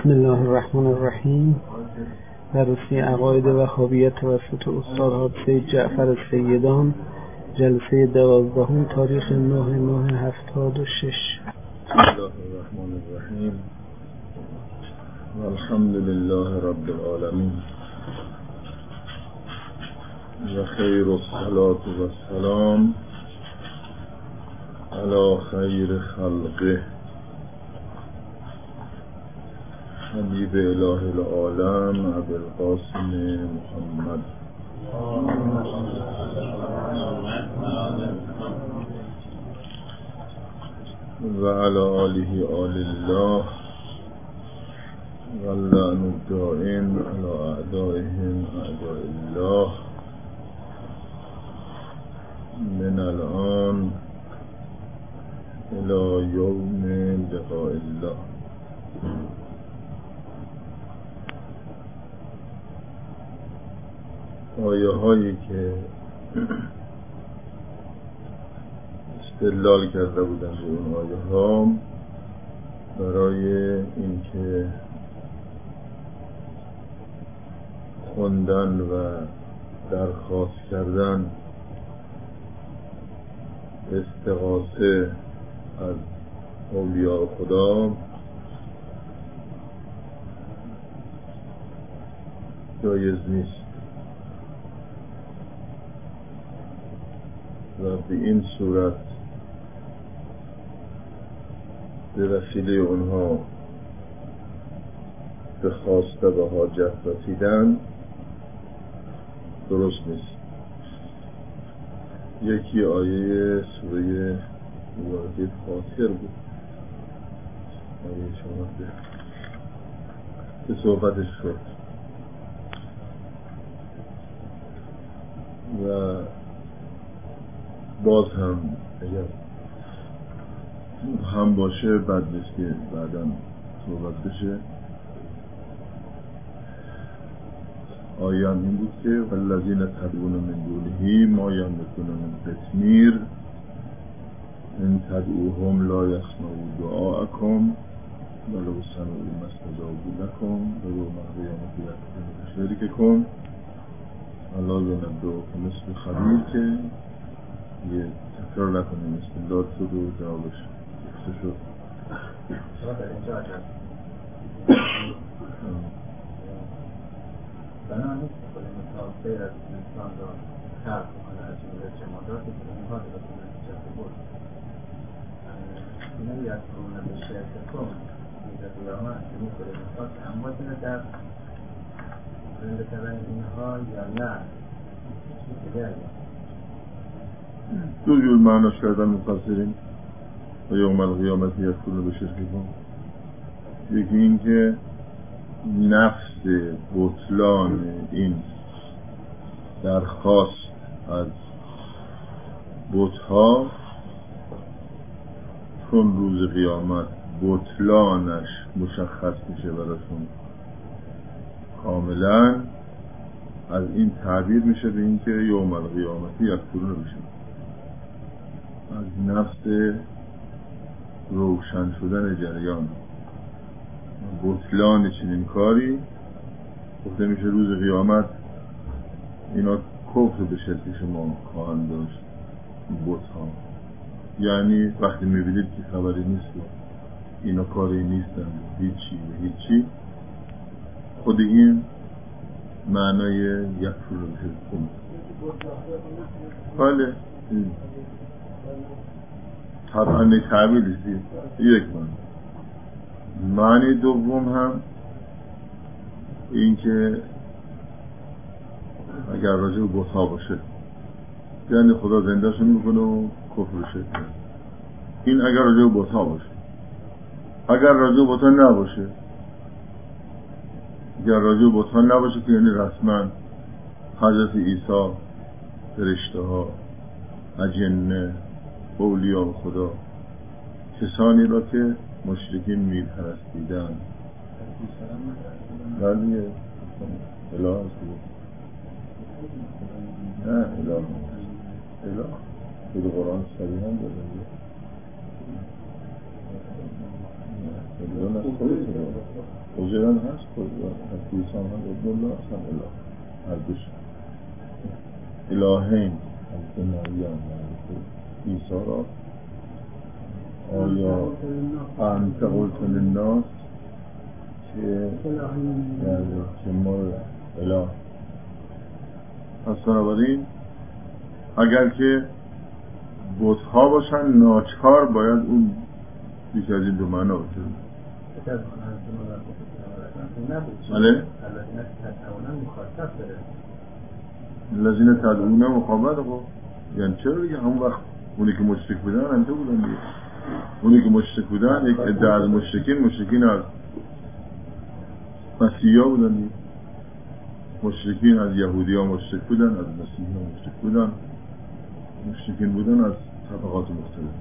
بسم الله الرحمن الرحیم. درسی عقاید وهابیه توسط استاد حادثه جعفر سیدان، جلسه 12 تاریخ 9/9/76. بسم الله الرحمن الرحیم. والحمد لله رب العالمین و خیر الصلاة و السلام علی خیر خلقه حبیب اله العالم ابوالقاسم محمد و علی آله آل الله و اللعن الدائم علی اعدائهم اعداء الله من الان الى یوم لقاء الله. آیه هایی که استدلال کرده بودن به اون آیه ها برای اینکه خوندن و درخواست کردن استغاثه از اولیاء خدا جایز نیست و به این صورت به وسیله اونها به خواسته و حاجت رسیدن درست نیست. یکی آیه سوره واقعی فاطر بود، آیه شما به صحبتش شد و باز هم اگر هم باشه بد نیست که بعداً صحبت بشه. آیه هم این بود که والذین تدعون من دونه ما یملکون من قطمیر ان تدعوهم لا یسمعوا دعاءکم ولو سمعوا ما استجابوا لکم و یوم القیامة یکفرون بشرککم الا ینبئکم مثل خبیر، که یه تکرار نکنیم استدلال شد و جوابش گفته شد. در اینجا عجب بنا نیست که خود مثال غیر از انسان را خلق کنه از جمله جماداتی که اونها را به نتیجه برد اینه یکفرون بشرککم میگه قیامت که این خود مثال که اموات اینه در زنده کردن اینها یا نه دیگر دو جور معناش کردن مفسرین و یوم القیامت یکفرون بشرککم. یکی این که نفس بطلان این درخواست از بت‌ها چون روز قیامت بطلانش مشخص میشه براشون کاملا، از این تعبیر میشه به این که یوم القیامت یکفرون بشه، از نفس روشن شدن جریان بطلان چنین کاری گفته میشه روز قیامت اینا کفر به شرک شما خواهند داشت بت‌ها. یعنی وقتی میبینید که خبری نیست اینا کاری نیستن هیچی و هیچی، خود این معنای یکفرون به شرک. بله طبعا تعبیری یک معنی دوم هم این که اگر راجع به بت‌ها باشه یعنی خدا زندهشون میکنه و کفر شرک. این اگر راجع به بت‌ها باشه. اگر راجع به بت‌ها نباشه، اگر راجع به بت‌ها نباشه که یعنی رسما حضرت عیسی، فرشته ها، اجنه، اولیاء خدا، کسانی را که مشرکین میپرستیدن بله اله هست نه اله خود قرآن صریح هم داره اله از خودت عزیر هم هست حدیث هم هست ابن الله اصلا اله هر دوش الهین حضرت مریم و عیسی را آیا انت قلت للناس که ما اله پس بنابراین اگر که بت‌ها باشن ناچار باید اون بیش از این دو معنا باشه. بله؟ الذین تدعون مخابره. خب یعنی چرا دیگه همون وقت اونی که مشرک بودن هم تو بودن دیگه. اونی که مشرک بودن یک عده از مشرکین از مسیحا بودن دیگه. مشرکین از یهودی ها مشرک بودن، از مسیحی ها مشرک بودن، مشرکین بودن از طبقات مختلف.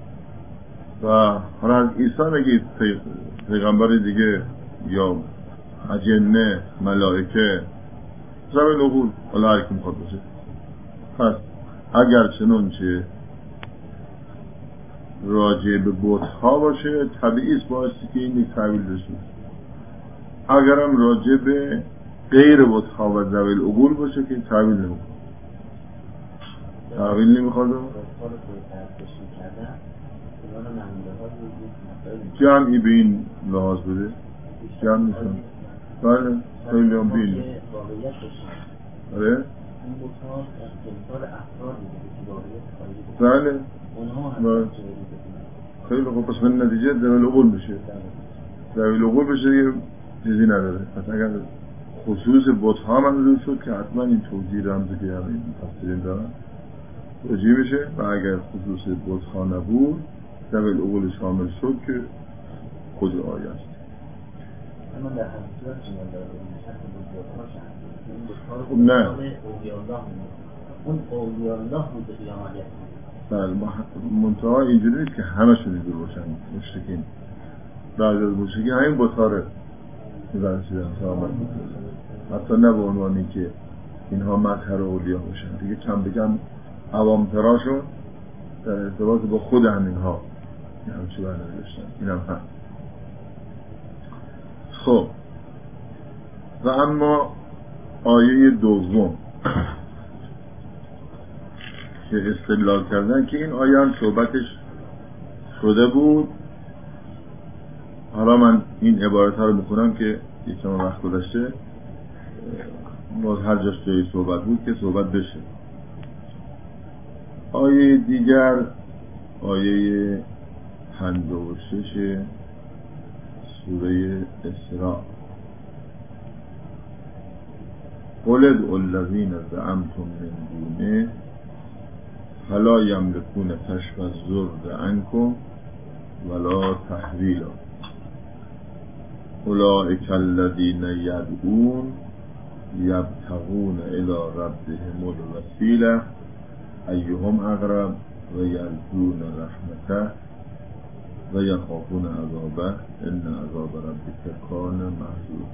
و حالا از عیسی نگید پیغمبر دیگه یا اجنه، ملائکه، زمین عقول، حالا هر کی میخواد باشه. پس اگر چنانچه راجع به بت‌ها باشه طبیعی است بایستی که این یک تعویل بشه. اگرم راجع به غیر بت‌ها و ذوی العقول باشه که تعویل نمیخواد. تعویل نمیخواد. جمعی به این لحاظ بده. جمع میشن. بله خیلی هم بین. آره؟ بله. خیلی خوب. پس من نتیجه ذوی العقول بشه. ذوی العقول بشه یه چیزی نداره. پس اگر خصوص بت‌ها منظور شد که حتما این توجیه رمزی که همین مفسرین دارن توجیه بشه و اگر خصوص بت‌ها نبود ذوی العقول شامل شد که خود آیه است. اما در حقیقت خب نه اون اولیاء الله بود به قیامت. بله منتها اینجوری نیست که همشون اینجور باشن مشرکین. بعضی از مشرکین همین بت‌ها می‌برسیدن تا آمد حتی نه به عنوانی که اینها مظهر اولیاء باشن دیگه کم بگم عوام‌تراشون در ارتباط با خود همینها این همچی برنامه داشتن. این هم هست. خب و اما آیه دوم که استدلال کردن که این آیه هم صحبتش شده بود. حالا من این عبارت ها رو میخونم که یکم وقت گذشته باز هر جاش جایی صحبت بود که صحبت بشه. آیه دیگر آیه 56 سوره اسراء قل ادعوا الذین زعمتم من دونه فلا یملکون کشف الضر عنکم ولا تحویلا اولئک الذین یدعون یبتغون الی ربهم الوسیله ایهم اقرب و یرجون رحمته و یخافون عذابه ان عذاب ربک کان محذورا.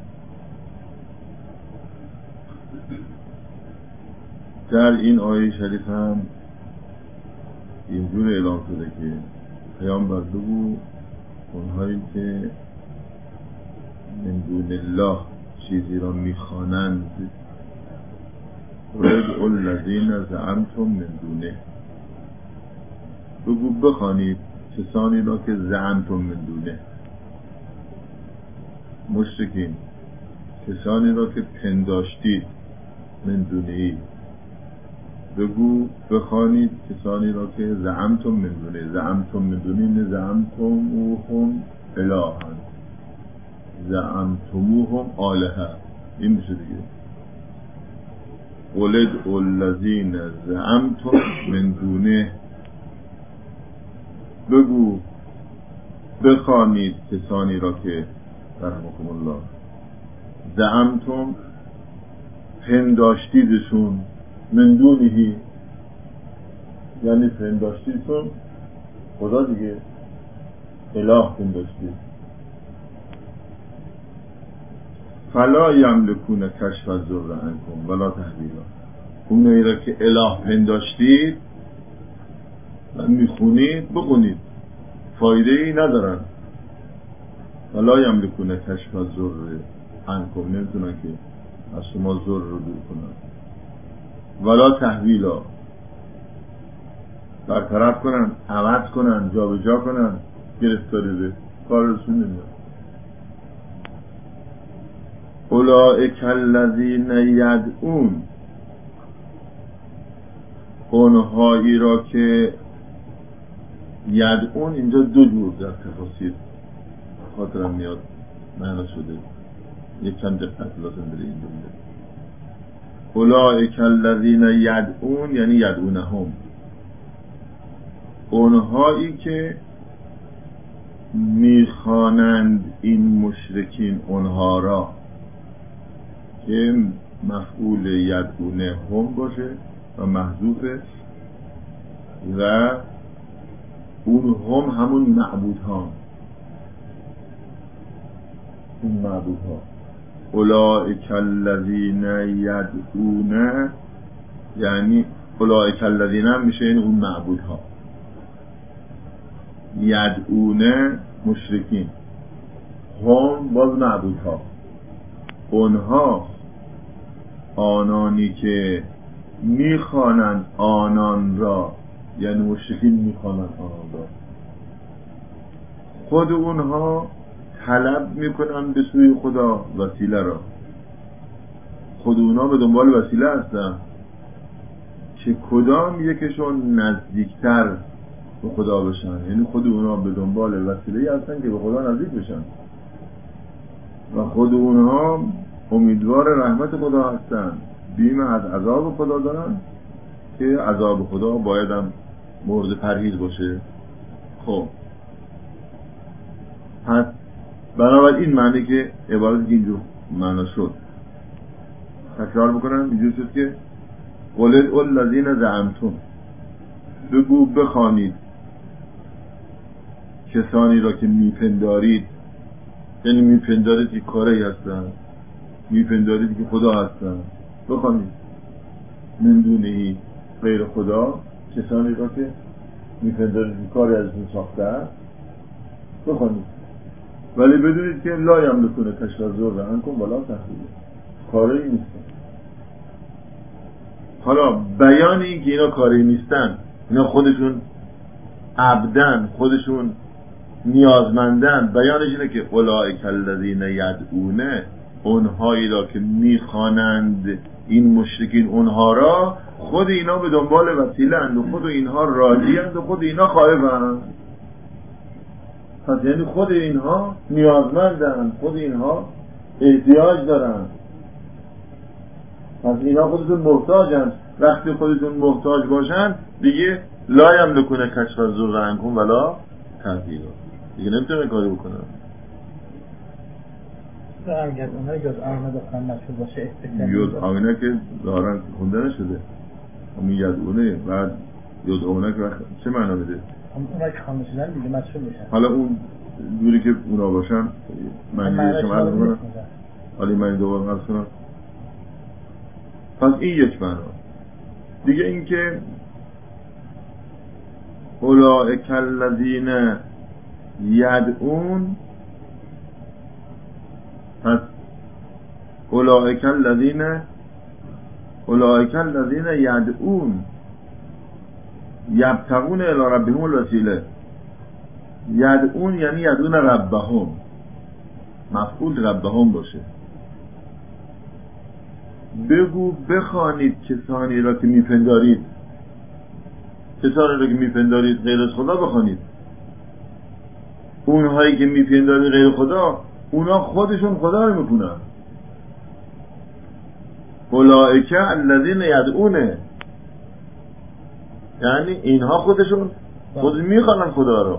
در این آیه شریف هم اینجور اعلام شده که پیامبر بگو اونهایی که من دون الله چیزی را میخوانند ادعوا الذین زعمتم من دونه بگو بخوانید کسانی را که زعمتم من دونه مشرکین کسانی را که پنداشتید من دونه‌ای بگو بخوانید کسانی را که زعمتم من دونه زعمتم من دونه زعمتموهم الهن زعمتموهم آلهه این میشه دیگه. قل ادعوا الذین زعمتم من دونه بگو بخوانید کسانی را که رحمكم الله زعمتم پنداشتیدشون من دونهی یعنی پنداشتیدشون خدا دیگه اله پنداشتید فلا یملکون کشف الضر عنکم ولا تحویلا اونایی را که اله پنداشتید و میخونید بخونید فایده ای ندارن ولا یملکون کشف الضر عنکم، نمیتونن که از شما ضر رو دور کنن. ولا تحویلا، برطرف کنن، عوض کنن، جابجا کنن، گرفتاری به کارشون نمیاد. اولئک الذین یدعون، اونهایی را که یدعون اینجا دو جور در تفاسیر خاطرم میاد معنا شده، یک چند دقت لازم داره این جمله. اولئک الذین یدعون یعنی یدعونهم، اونهایی که میخوانند این مشرکین اونها را، که مفعول یدعونه هم باشه و محذوفه و اون هم همون معبود ها، اون معبود ها. اولئک الذین یدعون یعنی اولئک الذین هم میشه این اون معبود ها، یدعونه مشرکین، هم باز معبود ها. اونها آنانی که میخوانند آنان را، یعنی مشرکین میخوانند آنان را، خود اونها طلب میکنن به سوی خدا وسیله را. خود اونها به دنبال وسیله هستن که کدام یکشون نزدیکتر به خدا بشن، یعنی خود اونها به دنبال وسیله هستن که به خدا نزدیک بشن و خود اونها امیدوار رحمت خدا هستن، بیم از عذاب خدا دارن که عذاب خدا باید هم مورد پرهیز باشه. خب پس بنابراین این معنی که عبارت اینجور معنا شد، تکرار بکنم، اینجور شد که قل ادعوا الذین زعمتم، بگو بخوانید کسانی را که میپندارید، یعنی میپندارید که کاری هستن، میپندارید که خدا هستن، بخوانید من دونه غیر خدا، کسانی را که میپندارید که کاری ازشون ساخته است بخوانید، ولی بدونید که لا یملکون کشف الضر عنکم ولا تحویلا، کاری نیستن. حالا بیان این که اینا کاری نیستن، اینا خودشون عبدن، خودشون نیازمندن، بیانش اینه که اولئک الذین یدعونه، اونهایی را که میخوانند این مشرکین اونها را، خود اینا به دنبال وسیله اند و خود اینها راضی اند و خود اینا خائفند. پس یعنی خود اینها نیازمندن، خود اینها احتیاج دارن، پس اینا خودشون محتاجن. وقتی خودشون محتاج باشن دیگه لا یملکون کشف الضر عنکم ولا تحویلا، دیگه نمیتونه کاری بکنن. اگر اونها یاد آمنه بخوان مشهور باشه، یاد آمنه که ظاهرا خونده نشده، همین یدعونه بعد یاد آمنه که چه معنا میده؟ اونها که خانده شدن دیگه مشهور میشن. حالا اون دوری که اونا باشن معنی شما عرض کنم، حالی من دوباره عرض کنم. پس این یک معنا. دیگه این که اولئک الذین یدعون، پس اولئک الذین یدعون یبتغون الی ربهم الوسیله. یدعون یعنی یدعون ربهم، مفعول ربهم باشه. بگو بخوانید کسانی را که میپندارید، کسانی را که میپندارید غیر از خدا بخوانید. اونهایی که میپندارید غیر خدا، اونا خودشون خدا رو میکنن. اولئک الذین یدعونه، یعنی اینها خودشون خود میخوانن خدا رو.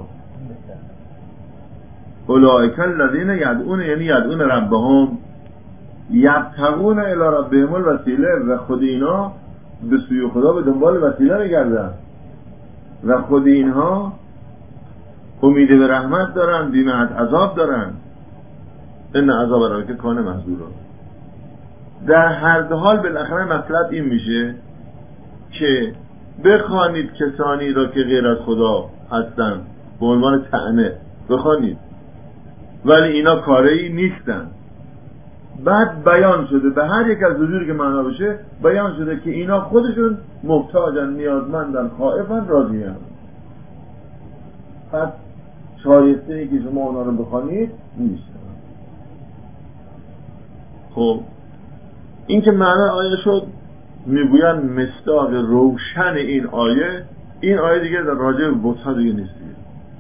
اولئک الذین یدعونه یعنی یدعون ربهم یبتغون الی ربهم الوسیله، و خود اینا به سوی خدا به دنبال وسیله میگردن و خود اینها امید به رحمت دارن، بیم از عذاب دارن. ان عذاب ربک کان محذورا. در هر حال بالاخره مطلب این میشه که بخوانید کسانی را که غیر از خدا هستن، به عنوان طعنه بخوانید. ولی اینا کاری نیستن. بعد بیان شده به هر یک از وجودی که معنا بشه بیان شده که اینا خودشون محتاجن، نیازمندن، خائفن، راضی‌ان. پس شایسته ای که شما اونا رو بخوانید نیست. خب این که معنی آیه شد، میگوین مصداق روشن این آیه دیگه در راجع به بت‌ها دیگه نیست دیگه.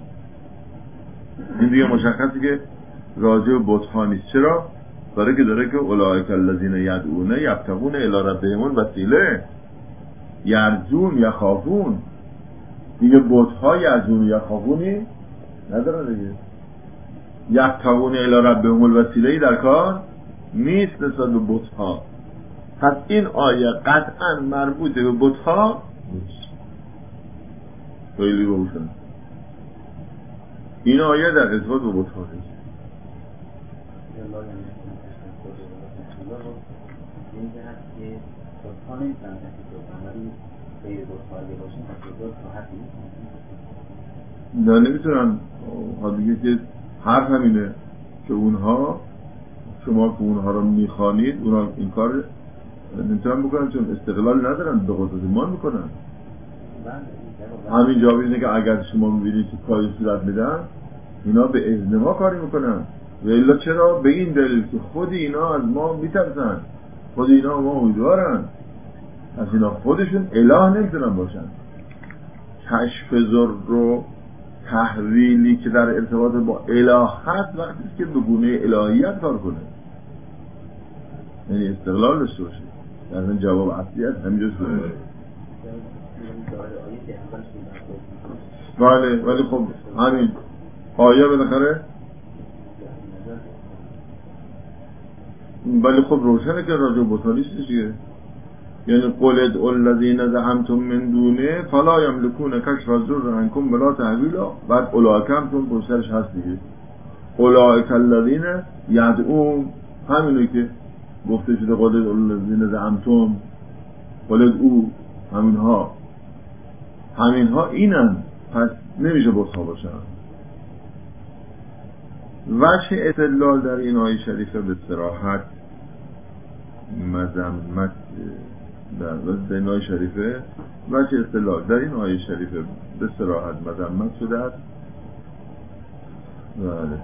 این دیگه مشخصه که راجع به بت‌ها نیست. چرا؟ برای که داره که اولئک الذین یدعون یبتغون الی ربهم الوسیله، یرجون یخافون. دیگه بت‌ها یرجون یخافونی نداره دیگه. یبتغون الی ربهم الوسیله در کار نیست نسبت به بت‌ها. پس این آیه قطعا مربوط به بت‌ها نیست. خیلی روشن. این آیه در اثبات به بت‌ها نیست. این که هست که بت‌ها نمی‌تونن تحقیق کنن، ولی غیر بت‌ها اگه باشن تحقیقات راحت نیست. نه نمیتونن. دیگه که حرف همینه که اونها، شما که اونها رو میخوانید، اونها این کار نمیتونن بکنن چون استقلال ندارن، به قدرت ایمان میکنن. همین جواب اینه که اگر شما میبینید که کاری صورت میدن، اینا به اذن ما کاری میکنن. و الا چرا؟ به این دلیل که خود اینا از ما میترسن، خود اینا ما امیدوارن، از اینا خودشون اله نمیتونن باشن. کشف ذر رو تحویلی که در ارتباط با اله هست وقتی که به گونه الهیت کار کنه، یعنی استقلال داشته باشه. در این جواب اصلی هست همینجا شده. بله ولی خب همین آیه بالاخره ولی خب روشنه که راجع به بت‌ها نیست دیگه. یعنی قل ادعوا الذین زعمتم من دونه فلا یملکون کشف الضر عنکم ولا تحویلا. بعد اولئک هم چون پشتش هست دیگه، اولئک الذین یدعون، همینه که گفته شده قل ادعوا الذین زعمتم، قل ادعوا، همینها اینن. پس نمیشه بت‌ها باشن. وجه استدلال در این آیه شریفه به صراحت مذمت در این آیه شریفه، وجه استدلال در این آیه شریفه به صراحت مذمت شده است. بله،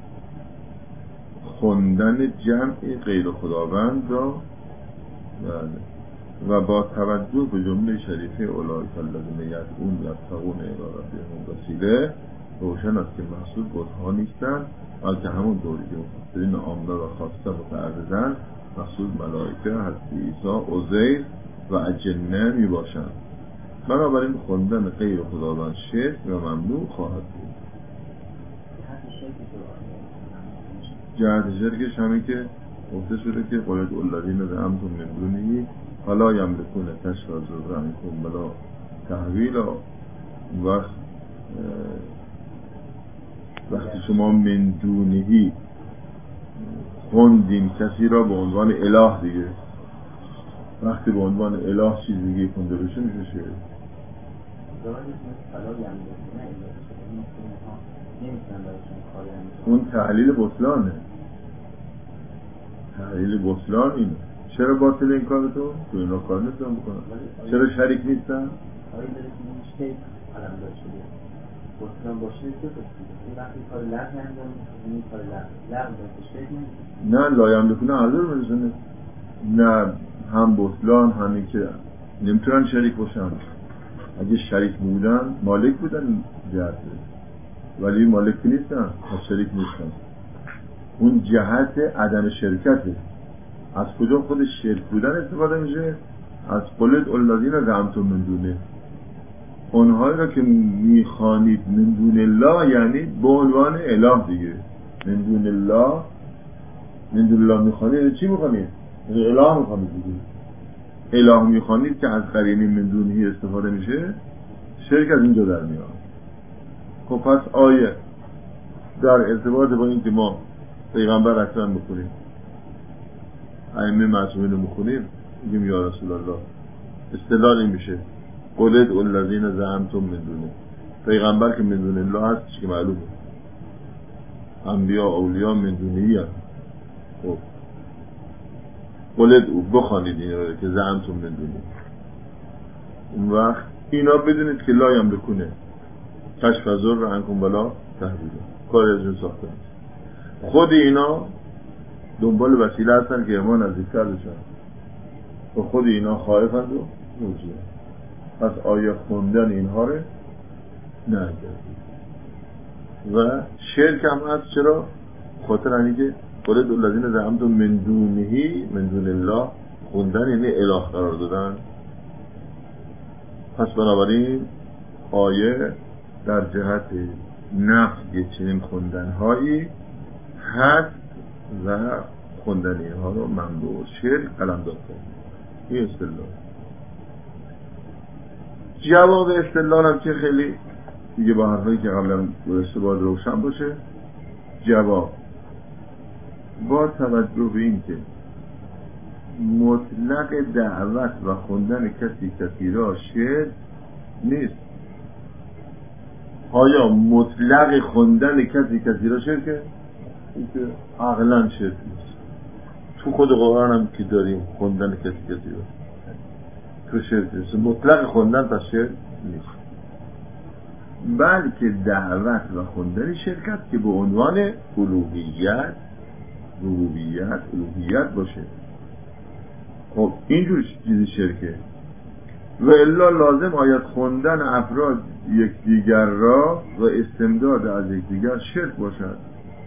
خوندن جمع غیر خداوند را، بله، و با توجه به جمله شریفه اولئک الذین یدعون یبتغون الی ربهم الوسیله روشن است که مقصود بت‌ها نیستند، بلکه همون طوری که مفسرین عامه و خاصه متعرضند مقصود ملائکه، حضرت عیسی، عزیر و اجنه می باشند. بنابراین خوندن غیر خداوند شرک و ممنوع خواهد بود. جهت شرکش همین که گفته شده که قل ادعوا الذین زعمتم من دونه فلا یملکون کشف الضر عنکم ولا تحویلا. وقتی شما من دونهی خوندیم کسی را به عنوان اله دیگه، وقتی به عنوان اله چیز دیگه خونده بشه میشه شعر. اون تحلیل بطلانه. تحلیل بطلان اینه. چرا باطل این کار تو اینا کار نمیتونن بکنن؟ چرا شریک نیستن؟ بطلان باشه که این وقتی کار لغو انجام این کار لغو باشه نه لایم بکنه هر دور برسونه. نه هم بطلان همین که نمیتونن شریک باشن. اگه شریک بودن مالک بودن جهت، ولی مالک نیستن، از شریک نیستن. اون جهت عدم شرکته. از کجا خود شرک بودن استفاده میشه؟ از قل ادعوا الذین زعمتم من دونه. اونهایی را که میخوانید من دون الله یعنی به عنوان اله دیگه. من دون الله میخوانید چی میخوانید؟ اله میخوانید دیگه. اله میخوانید که از قرینه من دونهی استفاده میشه، شرک از اینجا در میاد. خب پس آیه در ارتباط با این که ما پیغمبر اکرم بخونیم، ائمه معصومین رو بخونیم، میگیم یا رسول الله، استدلال این میشه قل ادعوا الذین زعمتم من دونه. پیغمبر که من دون الله هست که معلومه. انبیا اولیاء من دونهی هست. خب قلد او بخوانید این رو که زعمتم من دونهی. اون وقت اینا بدونید که لا یملکونه کشف ضر عنکم ولا تحویلا، کار ازشون ساخته نیست. خود اینا دنبال وسیله هستن که ما نزدیکتر بشن و خود اینا خائفند و موجود. پس آیه خوندن اینها رو نگردید. و شرک هم هست. چرا؟ خاطر اینه که قلد الذین زعمتم من دونهی من دون الله خوندن یعنی اله قرار دادن. پس بنابراین آیه در جهت نفی چنین خوندنهایی هست و خوندن اینها رو ممنوع شرک قلمداد کنید. این استدلال. جواب استدلال هم که خیلی دیگه با حرفایی که قبلا درسته باید روشن باشه. جواب با توجه به این که مطلق دعوت و خوندن کسی را شرک نیست. آیا مطلق خوندن کسی را شرکه؟ این که عقلا شرک نیست. تو خود قرآن هم که داریم خوندن کسی را تو شرک نیست. مطلق خوندن تا شرک نیست، بلکه دعوت و خوندن شرکت که به عنوان الوهیت ربوبیت الوهیت باشه. خب اینجور چیزی شرکه. و الا لازم آید خوندن افراد یکدیگر را و استمداد از یکدیگر شرک باشد.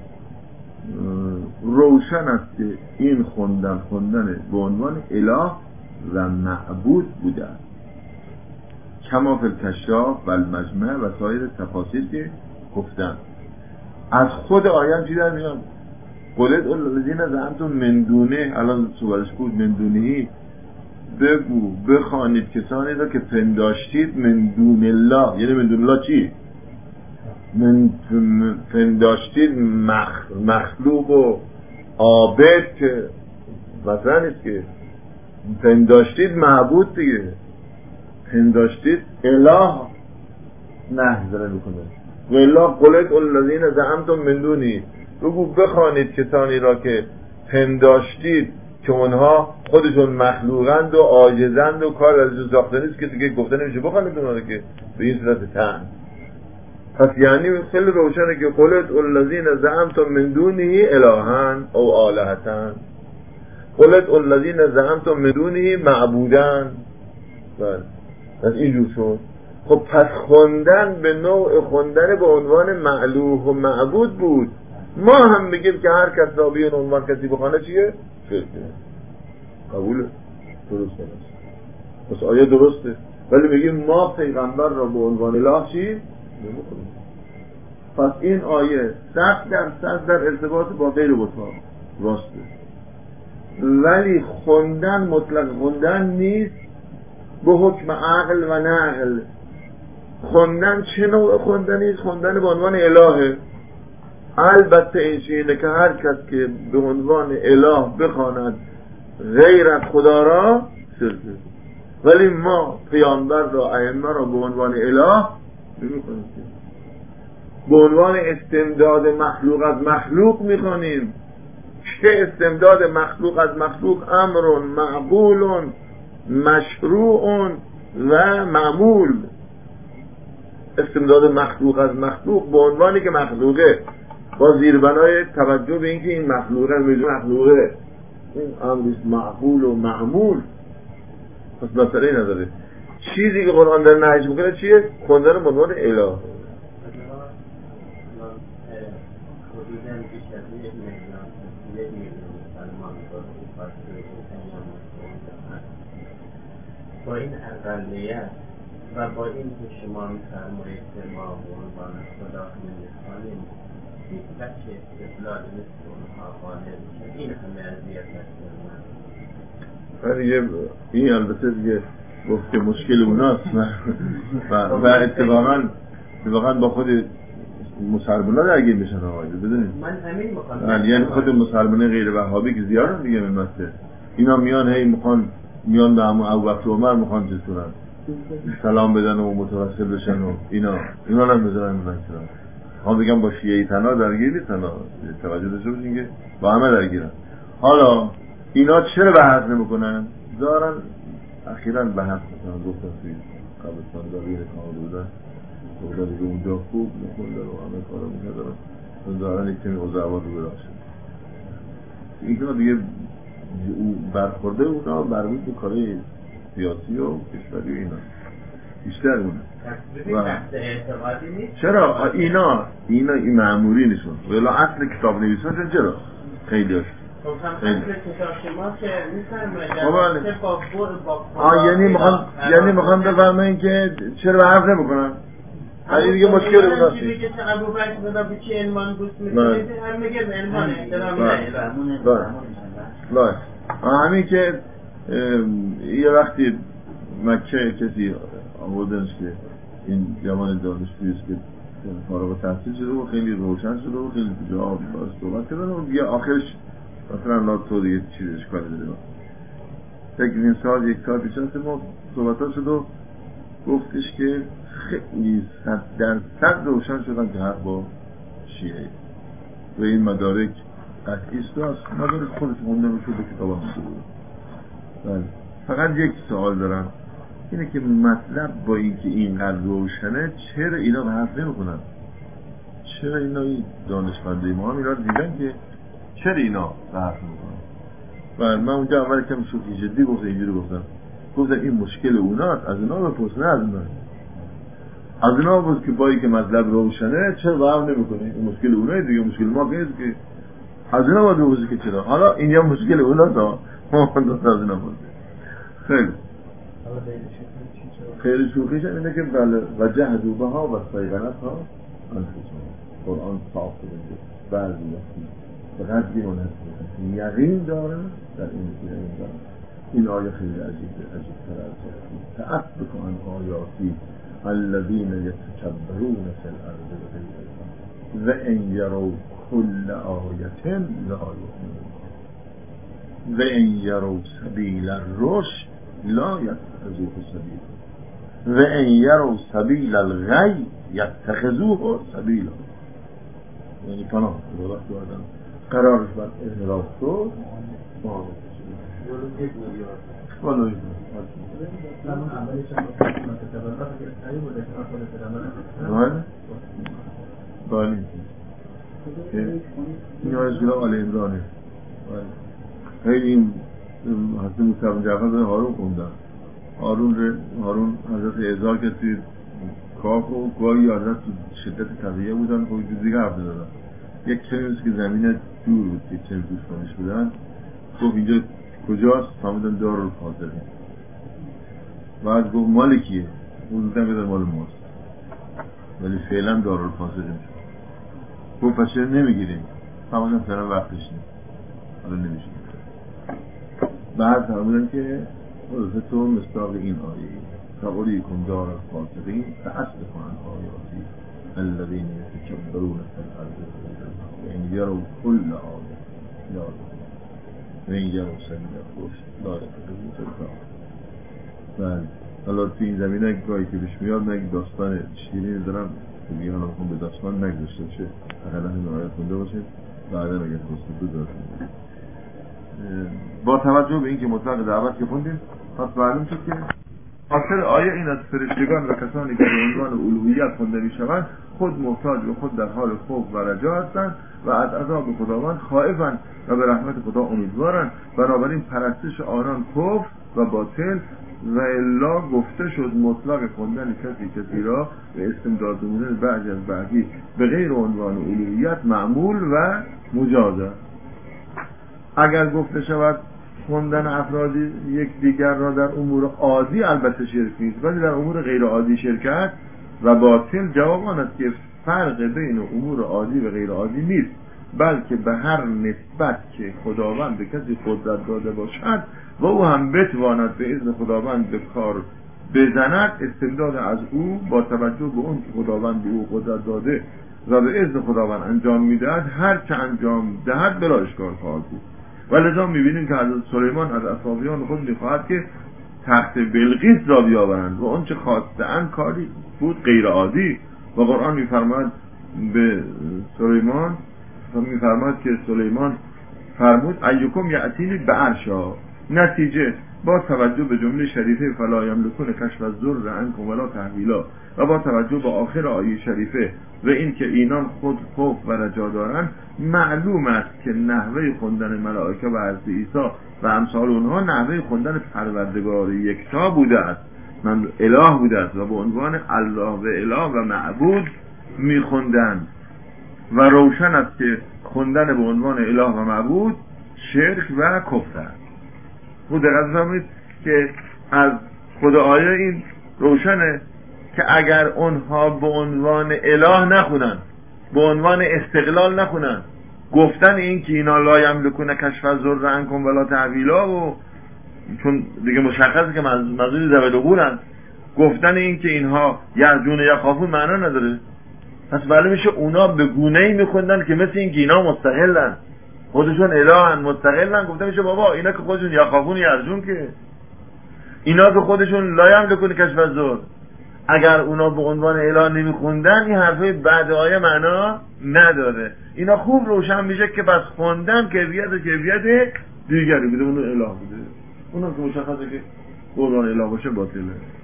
روشن است که این خوندن به عنوان اله و معبود بوده است، کما فی الکشاف و المجمع و سایر تفاسیر که گفتن. از خود آیه چی در میاد؟ قلد الذین زعمتم من دونه، الان سوالش بود من دونهی، بگو بخوانید کسانی را که پنداشتید من دون الله. یعنی من دون الله چی؟ من پنداشتید مخلوق و عابد که مثلا نیست که پنداشتید معبود دیگه، پنداشتید اله نه داره میکنه. و الا قلت الذین زعمتم من دونی، بگو بخوانید کسانی را که پنداشتید که اونها خودشون مخلوقند و عاجزند و کار ازشون ساخته نیست که دیگه گفته نمیشه بخوانید اونها که به این صورت تن. پس یعنی خیلی روشنه که قلت الذین زعمتم من دونه الهن او آلهتن، قلت الذین زعمتم من دونه معبودن. پس اینجور شد. خب پس خوندن به نوع خوندن به عنوان معلوه و معبود بود. ما هم بگیم که هر کس را بیان عنوان کسی بخوانه چیه؟ شرکه. قبوله؟ درسته است. پس آیه درسته. ولی بگیم ما پیغمبر را به عنوان اله چی؟ نمی‌خونیم. پس این آیه 100% در ارتباط با غیر بت‌ها راسته. ولی خوندن مطلق خوندن نیست به حکم عقل و نقل. خوندن چه نوع خوندنی است؟ خوندن به عنوان الهه. البته این چیزه که هر کس که به عنوان اله بخواند غیر از خدا را شرکه. ولی ما پیامبر را ائمه را به عنوان اله نمی‌خوانیم، به عنوان استمداد مخلوق از مخلوق می‌خوانیم. که استمداد مخلوق از مخلوق امر معقول مشروع و معمول. استمداد مخلوق از مخلوق به عنوانی که مخلوقه، با زیربنای توجه به اینکه این مخلوقه مخلوقه، این امریست معقول و معمول. پس مسئله نداره. چیزی که قرآن در نهیش میکنه چیه؟ خوندن به عنوان اله. با این اقلیت و با این که شما می‌فرمایید که ما به عنوان خدا نمی‌خوانیم، هیچ بچه استدلال مثل اونها قانع میشه. این همه اذیت هست. این البته دیگه گفت که مشکل اوناست و اتفاقا با خود مسلمان‌ها درگیر میشن. آقای بدونید من همین می‌خوام، یعنی خود مسلمان غیر وهابی که زیاد دیگه میمسته، اینا میان هی میان به ابوبکر و عمر میخوان چیز کنن، سلام بدن و متوسل بشن و اینا هم بذارن هم بگم با شیعی تنها درگیری تنها توجه داشته باشین که با همه درگیرن. حالا اینا چرا بحث نمیکنن؟ دارن اخیراً بحث میکنن، گفتن توی قبرستان داویر کامل بودن بودن دیگه اونجا خوب نخونده رو همه کارا میکردن، دارن یک کمی اوضاعات رو براشن. اینا دیگه برخورده اونا مربوط به کارهای سیاسی و کشوری و اینا بیشتر اونه. چرا اینا این مأموری نیستون ولی اصل کتاب نویسان چرا خیلی هاش یعنی میخوام بفرمایین که چرا حرف نمیکنن؟ این دیگه مشکل اوناست. میگه که ابو بکر خدا به چی علمان گوش میکنید هم میگه علمان احترام نه همین که یه وقتی مکه کسی آوردنش که این جوان دانشجویی است که فارغ التحصیل شده و خیلی روشن شده و خیلی جواب صحبت کردن و دیگه آخرش مثلا لا تو دیگه چیزش کاری داره یک سال یک سال پیش ما صحبت شد و گفتش که خیلی 100% روشن شدن که حق با شیعه و این مدارک قطعی است. مدارک خودش مونده میشه به کتاب هم شده. فقط یک سوال دارم اینه که مطلب با اینکه اینقدر روشنه چرا اینا به حرف نمیکنن؟ چرا اینا این دانشمنده ما هم اینا دیدن که چرا اینا به حرف نمیکنن؟ و من اونجا اول کم شوخی جدی گفتم اینجوری گفتم این مشکل اوناست، از اونا بپرس، نه از اونا. از اونا بود که با اینکه مطلب روشنه چرا به حرف نمیکنه؟ این مشکل اوناه دیگه، مشکل ما نیست که. از اونا باید بپرسی که چرا. حالا اینجا مشکل اوناست ما از اونا بود. خیلی شوخیش اینه که بله و جهدوبها و سیغنتها انفسهم. قرآن صاف کنه بعضی وقتی فقط بیرون هست یقین دارن در این آیه خیلی عجیب تر از تعبد کن آیاتی الذین یتکبرون فی الارض بغیر الحق و ان یروا کل آیة لا یؤمنون و ان یروا سبیل الرشد لا یتخذوه سبیلا و ان یروا سبیل الغی یتخذوه سبیلا. یعنی پناه وقتی آدم قرارش بر انحراف شد والله بالی این آیه جلو آل عمرانه. خیلی این حضرت موسی جعفر به هارون خوندن. هارون حضرت اعزار که توی کاخ و گاهی حضرت شدت طبیعه بودن و دیگه حرف دادن. یک کلیمز که زمین دور بود که چه دوست کنش بودن گفت اینجا کجاست؟ فهمیدن دارالفاضله. بعد گفت مال کیه؟ اون دیدن بدن مال ماست ولی فعلا دارالفاضله میشه. گفت پس چرا نمیگیریم؟ فهمیدن فعلا وقتش نیست حالا نمیشه. بعد فهمیدن که حضرت تو مصداق این آیه فقولی کن دارالفاضلین فأصل کن آیاتی الذین یتکبرون فی الارض و ان یروا کل آیة لا و این یروا سبیل الرشد لا یتخذوه سبیلا. بله حالا توی این زمینه گاهی که بهش میاد نگه داستان شیرین دارم که میگه حالا بخون به داستان نگذاشته باشه اقلا این آیه خونده باشه بعدا اگر خواست دو دارد. با توجه به اینکه مطلق دعوت که خوندیم پس معلوم شد که آخر آیه این از فرشتگان و کسانی که به عنوان الوهیت خونده میشوند خود محتاج و خود در حال خوف و رجا هستند و از عذاب خداوند خائفند و به رحمت خدا امیدوارند. بنابراین پرستش آنان کفر و باطل و الا گفته شد مطلق خوندن کسی را به استمداد نمونه بعضی از بعضی به غیر عنوان الوهیت معمول و مجاز. اگر گفته شود خوندن افرادی یک دیگر را در امور عادی البته شرک نیست ولی در امور غیر عادی شرکت و باطل، جواب آن است که فرق بین امور عادی و غیر عادی نیست بلکه به هر نسبت که خداوند به کسی قدرت داده باشد و او هم بتواند به اذن خداوند به کار بزند استمداد از او با توجه به اون که خداوند به او قدرت داده و به اذن خداوند انجام میدهد هر چه انجام دهد بلا اشکال خواهد بود. و لذا میبینیم که حضرت سلیمان از اصحابیان خود میخواهد که تخت بلقیس را بیاورند و اون چه خواسته‌اند کاری بود غیر عادی و قرآن میفرماید به سلیمان میفرماد که سلیمان فرمود ایکم یأتینی بعرشا، نتیجه با توجه به جمله شریفه فلا یملکون کشف الضر عنکم ولا تحویلا و با توجه به آخر آیه شریفه و این که اینان خود خوف و رجا دارن، معلوم است که نحوه خوندن ملائکه و حضرت عیسی و امثال اونها نحوه خوندن پروردگار یکتا بوده است، من اله بوده است و به عنوان الله و اله و معبود میخوندن و روشن است که خوندن به عنوان اله و معبود شرک و کفر است. خود دقیق فرمایید که از خود آیه این روشنه که اگر اونها به عنوان اله نخونن، به عنوان استقلال نخونن، گفتن این که اینا لا یملکون کشف الضر عنکم ولا تحویلا و چون دیگه مشخصه که منظور ذوی العقولن، گفتن این که اینها یرجون یخافون معنا نداره. پس معلوم میشه اونا به گونه‌ای میخوندن که مثل این که اینا مستقلن، خودشون الهن، مستقلن. گفته میشه بابا اینا که خودشون یخافون یرجون، که اینا که خودشون لا یملکون کشف الضر، اگر اونا به عنوان اله نمیخوندن این حرفای بعد آیه معنا نداره. اینا خوب روشن میشه که بس خوندن کیفیت دیگری بوده، اون اله بوده، اونا که مشخصه که قرآن اله باشه باطله.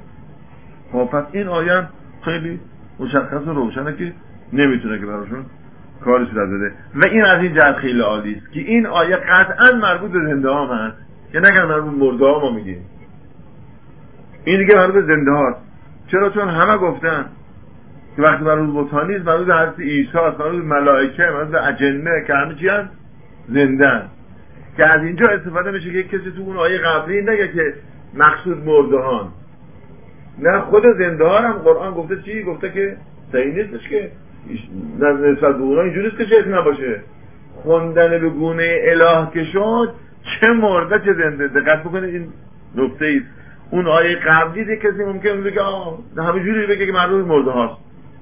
پس این آیه خیلی مشخص و روشنه که نمیتونه که براشون کاری صورت بده و این از این جهت خیلی عالی است که این آیه قطعا مربوط به زنده ها هست، که نگه مربوط به مرده ها ما میگیم، این دیگه مربوط به زنده هاست. چرا؟ چون همه گفتن که وقتی مربوط به بت‌ها نیست، مربوط به حضرت عیسی است، مربوط به ملائکه، مربوط به اجنه که همه چی هست زنده، که از اینجا استفاده میشه که کسی تو اون آیه قبلی نگه که مقصود مرده ها، نه خود زنده ها هم قرآن گفته چی؟ گفته که صحیح نیستش که نسبت به اونا اینجوری نیست که شرک نباشه. خوندن به گونه اله که شد، چه مرده چه زنده. دقت بکنید این نکته ایست. اون آیه قبلی دیگه کسی ممکنه بگه همینجوری بگه که مربوط مرده هاست،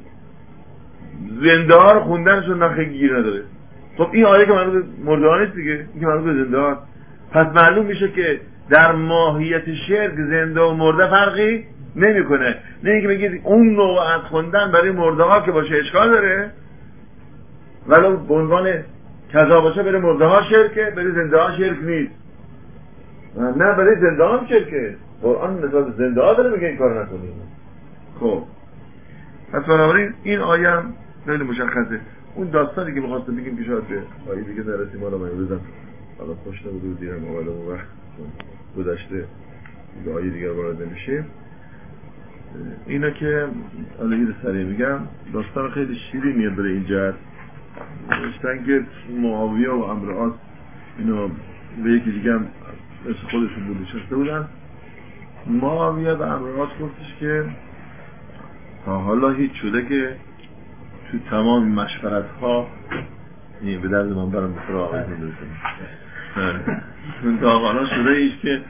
زنده ها رو خوندنشون نخیلی گیر نداره. خب این آیه که مربوط مرده ها نیست دیگه، این که مربوط به زنده هاست. پس معلوم میشه که در ماهیت شرک زنده و مرده فرقی نمیکنه. نه اینکه بگید اون نوع از خوندن برای مرده ها که باشه اشکال داره، ولی به عنوان کذا باشه برای مرده ها شرکه، برای زنده ها شرک نیست. نه، برای زنده ها هم شرکه. قرآن نسبت به زنده ها داره میگه این کار نکنید. خب پس بنابراین این آیه هم خیلی مشخصه. اون داستانی که می‌خواستم بگیم که شاید به آیه دیگه نرسیم، حالا من بزنم حالا خوش نبود و دیرم آمدم و وقت گذشته به آیه دیگر وارد نمیشه. اینا که حالا یه سریع میگم، داستان خیلی شیرینیه برای این جهت. نوشتن که معاویه و عمرو عاص اینو به یکی دیگه هم مثل خودشون بود نشسته بودن. معاویه و عمرو عاص گفتش که تا حالا هیچ شده که تو تمام مشورت ها به درد من برم بسر آقایتون برسیم. تا حالا شده هیچ که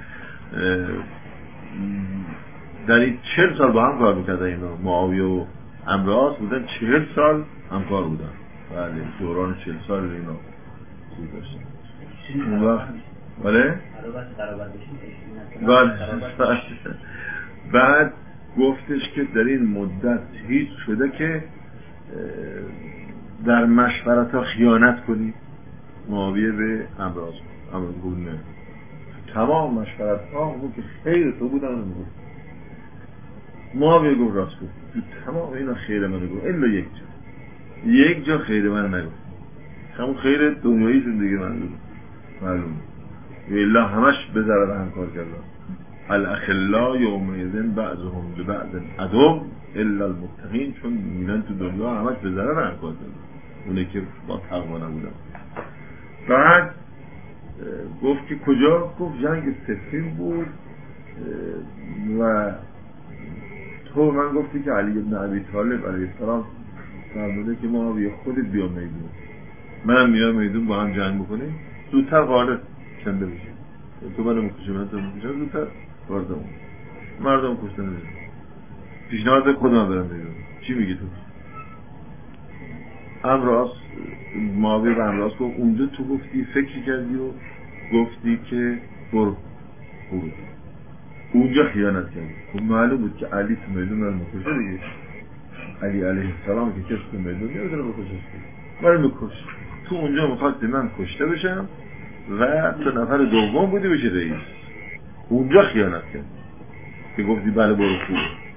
در این 40 سال با هم کار میکردن. اینا معاویه و عمرو عاص بودن 40 سال همکار بودن. بله دوران 40 سال اینا خوب داشتن اون وقت. بله بعد گفتش که در این مدت هیچ شده که در مشورت ها خیانت کنی. معاویه به عمرو عاص گفت نه، تمام مشورت ها اون که خیر تو بودن گفت. معاویه گفت راست گفت، تو تمام اینا خیر من گفت الا یک جا خیر من نگفت، همون خیر دنیایی زندگی من گفت. معلوم الا همش به ضرر هم کار کردن. الاخلا یومئذ بعضهم لبعض عدو الا المتقین، چون میدن تو دنیا همش به ضرر هم کار کردن، اونه که با تقوا نبودن. بعد گفت که کجا؟ گفت جنگ صفین بود و تو من گفتی که علی ابن ابی طالب علیه السلام فرموده که معاویه خودت بیا میدون، منم میام میدون با هم جنگ بکنیم، زودتر غالب کنده بشیم. تو منو مکشی من تو مکشم، زودتر واردمون مردم کشته نمیدون. پیشنهاد خودم برم میدون. چی میگی تو؟ عمرو عاص معاویه و عمرو عاص گفت اونجا تو گفتی فکری کردی و گفتی که برو بود، اونجا خیانت کردی. خب معلوم بود که علی تو میدون من مکشه دیگه. علی علیه السلام که کسی میدون نمیدونه بکشش، من میکش. تو اونجا میخواستی من کشته بشم و تو نفر دوم بودی بشه رئیس. اونجا خیانت کرد که گفتی بله برو خوب.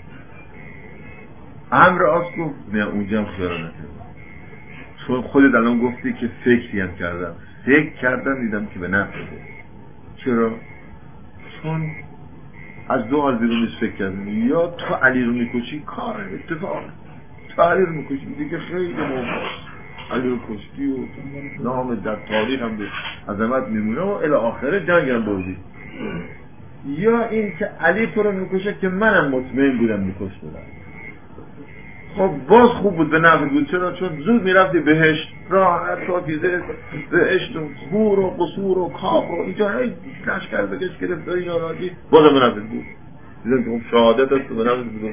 عمرو عاص گفت نه اونجا هم خیانت نکردم، چون خودت الان گفتی که فکری هم کردم، فکر کردم دیدم که به نفع بود. چرا؟ چون از دو حال بیرونش فکر کردم، یا تو علی رو میکشی کار اتفاق، تو علی رو میکشی دیگه خیلی مهمست، علی رو کشتی و نام در تاریخ هم به عظمت میمونه و الی آخره جنگ هم بردی، یا این که علی تو رو میکشه که منم مطمئن بودم میکش بودم. خب باز خوب بود، به نفع بود. چرا؟ چون زود میرفتی بهشت، راحت پاکیزه بهشت و خور و قصور و کاخ و اینجا لشکر بکش گرفتاری ناراضی، بازم به نفع بود. دیدم که خب شهادت است و به نفع بود.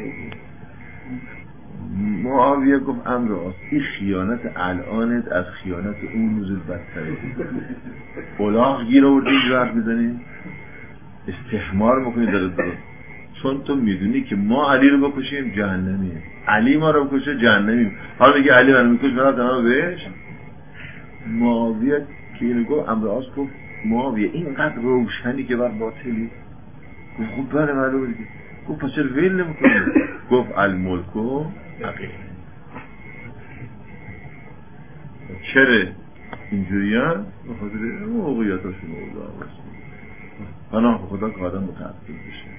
معاویه گفت عمرو عاص این خیانت الانت از خیانت اون روز بدتره. الاغ گیر آوردی اینجا حرف میزنی، استحمار میکنی داره درست، چون تو میدونی که ما علی رو بکشیم جهنمیم، علی ما رو بکشه جهنمیم. حالا میگه علی منو میکشه من رو بهش. معاویه که اینو گفت عمرو عاص گفت معاویه اینقدر روشنی که بر باطلی. گفت خب بله معلومه دیگه. گفت پس چرا ویل نمیکنی؟ گفت الملک و حقیقه. چرا اینجوریان؟ بخاطر موقعیتاشون اوضاع پناه خدا که آدم متعصب بشه.